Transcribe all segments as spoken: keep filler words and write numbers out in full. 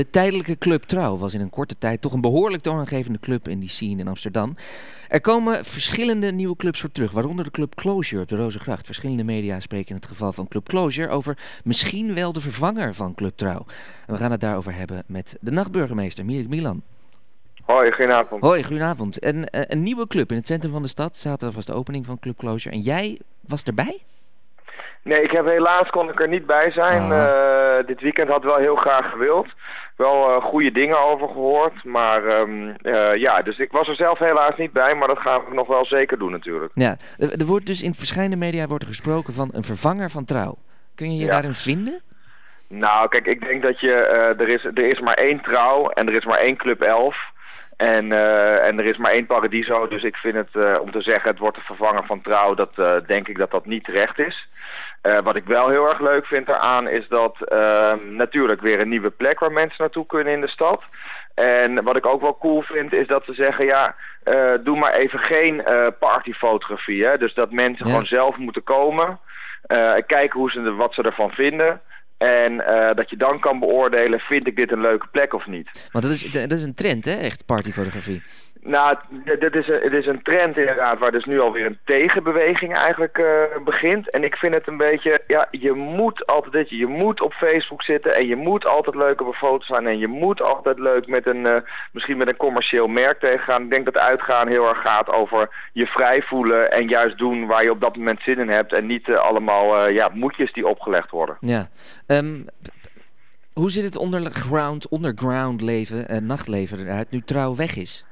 De tijdelijke Club Trouw was in een korte tijd toch een behoorlijk toonaangevende club in die scene in Amsterdam. Er komen verschillende nieuwe clubs voor terug, waaronder de Club Closure op de Rozengracht. Verschillende media spreken in het geval van Club Closure over misschien wel de vervanger van Club Trouw. En we gaan het daarover hebben met de nachtburgemeester Milik Milan. Hoi, goedenavond. Hoi, goedenavond. En, uh, een nieuwe club in het centrum van de stad. Zaterdag was de opening van Club Closure. En jij was erbij? Nee, ik heb helaas kon ik er niet bij zijn. Uh, dit weekend had wel heel graag gewild. Wel uh, goede dingen over gehoord. Maar um, uh, ja, dus ik was er zelf helaas niet bij. Maar dat gaan we nog wel zeker doen natuurlijk. Ja, er wordt dus in verschillende media wordt er gesproken van een vervanger van Trouw. Kun je je ja. daarin vinden? Nou, kijk, ik denk dat je... Uh, er, is, er is maar één Trouw en er is maar één Club elf. En, uh, en er is maar één Paradiso, dus ik vind het, uh, om te zeggen het wordt de vervanger van Trouw, dat uh, denk ik dat dat niet terecht is. Uh, wat ik wel heel erg leuk vind eraan is dat uh, natuurlijk weer een nieuwe plek waar mensen naartoe kunnen in de stad. En wat ik ook wel cool vind is dat ze zeggen, ja, uh, doe maar even geen uh, partyfotografie. Hè? Dus dat mensen ja. gewoon zelf moeten komen, uh, kijken hoe ze, wat ze ervan vinden. En uh, dat je dan kan beoordelen, vind ik dit een leuke plek of niet. Want dat is, dat is een trend, hè? Echt partyfotografie. Nou, dit is een, het is een trend inderdaad waar dus nu alweer een tegenbeweging eigenlijk uh, begint. En ik vind het een beetje, ja, je moet altijd dit, je moet op Facebook zitten en je moet altijd leuk op een foto staan. En je moet altijd leuk met een, uh, misschien met een commercieel merk tegengaan. Ik denk dat uitgaan heel erg gaat over je vrij voelen en juist doen waar je op dat moment zin in hebt. En niet uh, allemaal uh, ja, moedjes die opgelegd worden. Ja, um... hoe zit het underground, underground leven, uh, nachtleven eruit nu Trouw weg is?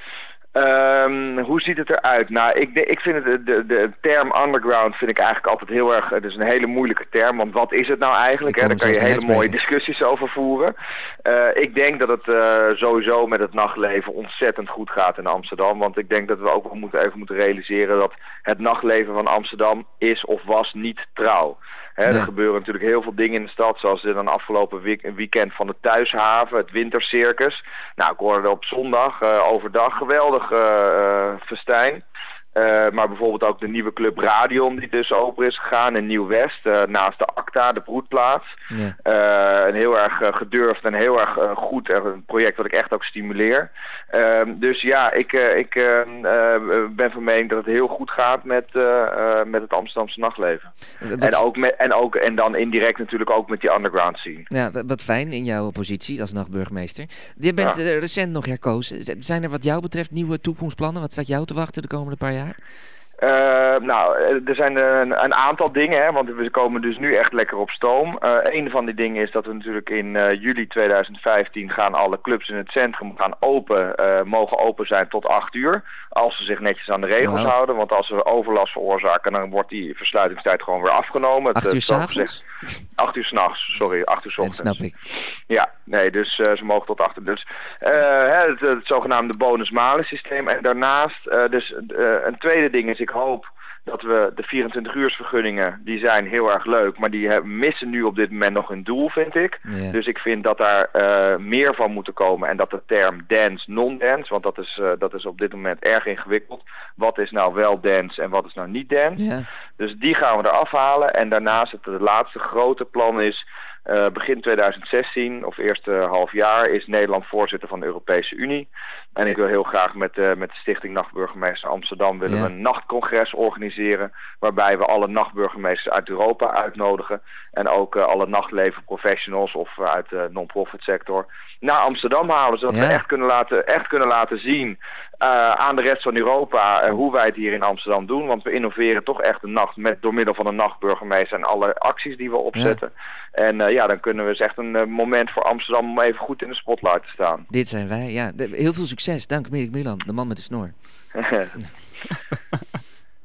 Um, hoe ziet het eruit? Nou, ik, de, ik vind het, de, de, de term underground vind ik eigenlijk altijd heel erg, het is een hele moeilijke term, want wat is het nou eigenlijk? Hè? Daar kan je hele mooie discussies over voeren. Uh, ik denk dat het uh, sowieso met het nachtleven ontzettend goed gaat in Amsterdam, want ik denk dat we ook wel moeten, even moeten realiseren dat het nachtleven van Amsterdam is of was niet Trouw. He, nee. Er gebeuren natuurlijk heel veel dingen in de stad, zoals dan afgelopen week, weekend van de Thuishaven, het Wintercircus. Nou, ik hoorde op zondag, uh, overdag, geweldig uh, uh, festijn. Uh, maar bijvoorbeeld ook de nieuwe club Radion die dus open is gegaan in Nieuw-West, uh, naast de Acta, de broedplaats. Ja. Uh, een heel erg uh, gedurfd en heel erg uh, goed uh, een project wat ik echt ook stimuleer. Uh, dus ja, ik, uh, ik uh, uh, ben van mening dat het heel goed gaat met, uh, uh, met het Amsterdamse nachtleven. Wat... En, ook met, en, ook, en dan indirect natuurlijk ook met die underground scene. Ja, wat fijn in jouw positie als nachtburgemeester. Je bent ja. uh, recent nog herkozen. Zijn er wat jou betreft nieuwe toekomstplannen? Wat staat jou te wachten de komende paar jaar? Uh, nou, er zijn een, een aantal dingen, hè, want we komen dus nu echt lekker op stoom. Uh, een van die dingen is dat we natuurlijk in uh, juli tweeduizend vijftien gaan alle clubs in het centrum gaan open, uh, mogen open zijn tot acht uur. Als ze zich netjes aan de regels wow. houden, want als we overlast veroorzaken, dan wordt die versluitingstijd gewoon weer afgenomen. Acht uur s'avonds? Acht uur s'nachts, sorry, acht uur 's ochtends. Dat snap ik. Ja, nee, dus uh, ze mogen tot acht uur. Dus uh, het, het zogenaamde bonus-malus systeem. En daarnaast, uh, dus uh, een tweede ding is, ik hoop dat we de vierentwintig uursvergunningen, die zijn heel erg leuk, maar die hebben, missen nu op dit moment nog hun doel, vind ik. Ja. Dus ik vind dat daar uh, meer van moet komen en dat de term dance, non-dance, want dat is, uh, dat is op dit moment erg ingewikkeld. Wat is nou wel dance en wat is nou niet dance? Ja. Dus die gaan we eraf halen. En daarnaast het, het laatste grote plan is, uh, begin tweeduizend zestien of eerste half jaar is Nederland voorzitter van de Europese Unie. En ik wil heel graag met, uh, met de Stichting Nachtburgemeester Amsterdam willen ja. we een nachtcongres organiseren, waarbij we alle nachtburgemeesters uit Europa uitnodigen en ook uh, alle nachtleven professionals of uh, uit de non-profit sector naar Amsterdam halen, zodat ja. we echt kunnen laten, echt kunnen laten zien uh, aan de rest van Europa uh, hoe wij het hier in Amsterdam doen. Want we innoveren toch echt een nacht met door middel van een nachtburgemeester en alle acties die we opzetten. Ja. En uh, ja, dan kunnen we eens echt een uh, moment voor Amsterdam om even goed in de spotlight te staan. Dit zijn wij, ja. Heel veel succes. Dank Milik Milan, de man met de snor.